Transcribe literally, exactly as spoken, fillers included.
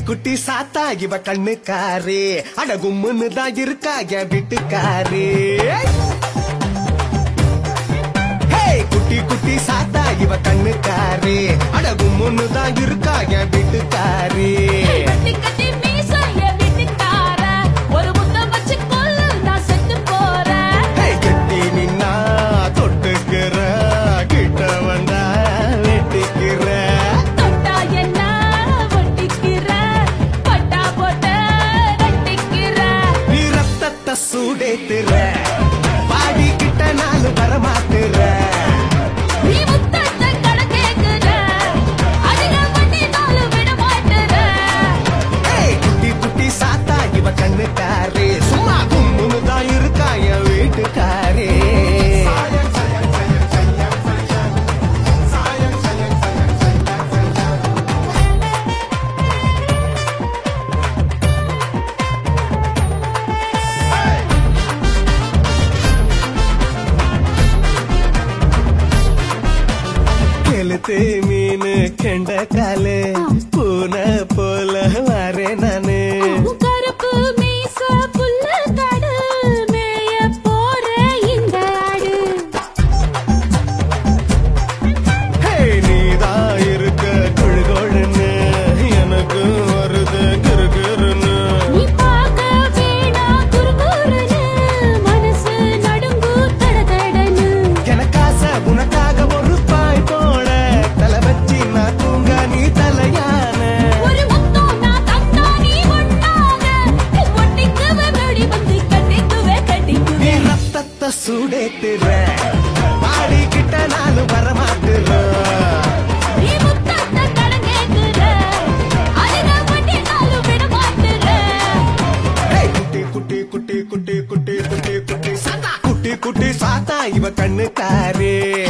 குட்டி சாத்தா இவ கண்ணுக்காரே அடகும்முன்னு தான் இருக்கா என் வீட்டுக்காரே. குட்டி குட்டி சாத்தா இவ கண்ணுக்காரே அடகும்முன்னு தான் இருக்கா என் வீட்டுக்காரே. சூடேத்துற பாடி கிட்ட நாலு வரமாத்துற குட்டி குட்டி சாத்தா இவ கண்ணுக்காரே சும்மா கும்முன்னு தான் இருக்கா என் வீட்டுக்காரே. கெளுத்து மீனு கெண்ட காலு பூனை போல வரே நானு. கருப்பு மீச புல்ல தடு மேய போற இந்த ஆடு. நீதான் இருக்க குழுகோடுன்னு எனக்கு வருது கிருகிருன்னு. நீ பார்க்க வேணா குறுகுறுன்னு மனசு நடுங்கு தட தடன்னு. எனக்காச உனக்காக ஒரு பாய் போட தலை வச்சி நான் தூங்க நீ தலையான. ஒரு முத்தம் நான் தந்தா நீ ஒண்ணாக ஒட்டிக்குவே வெடி வந்து கட்டிக்குவே நீ கட்டிக்குவே. ரத்தத்தை சூடேத்துற பாடி கிட்ட நாலு வரமாத்துற. நீ முத்தத்தை கடன் கேட்குற அதுக வண்டி நாலு விட மாட்டுற. குட்டி குட்டி குட்டி குட்டி குட்டி குட்டி குட்டி சாத்தா குட்டி குட்டி சாத்தா இவ கண்ணுக்காரே